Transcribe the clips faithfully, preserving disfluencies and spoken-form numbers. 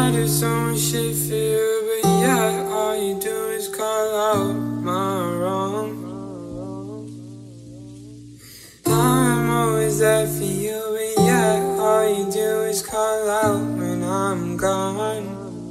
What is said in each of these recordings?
I do so much shit for you, but yeah, all you do is call out my wrong. I'm always there for you, but yeah, all you do is call out when I'm gone.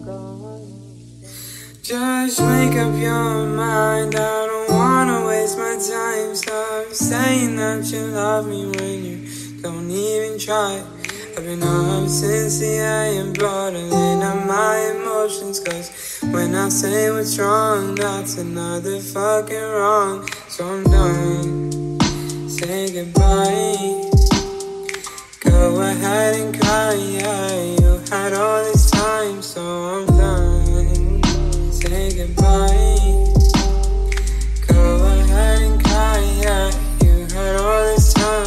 Just make up your mind, I don't wanna waste my time. Stop saying that you love me when you don't even try. I've been up since the A M, bottling up my emotions, cause when I say what's wrong, that's another fucking wrong. So I'm done, say goodbye. Go ahead and cry, yeah, you had all this time, so I'm done, say goodbye. Go ahead and cry, yeah, you had all this time.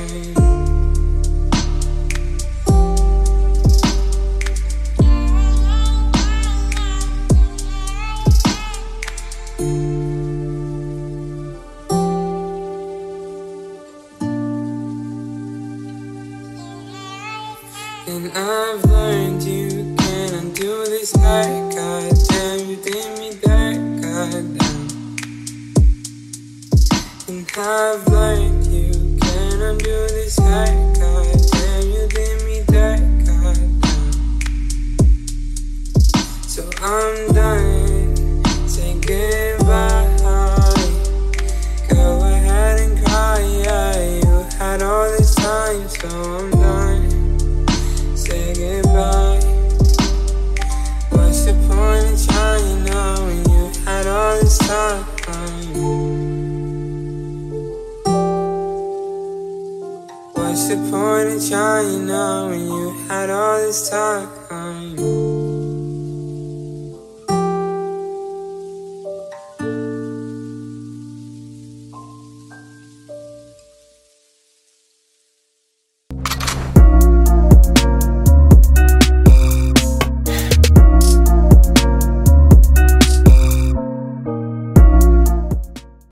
And I've learned you can't undo this back. Goddamn, you did me that, goddamn. And I've learned you can't undo this back. Goddamn, you did me that, goddamn. So I'm done, say goodbye. Go ahead and cry, yeah, you had all this time, so I'm done, say goodbye. What's the point of trying now when you had all this time? What's the point of trying now when you had all this time?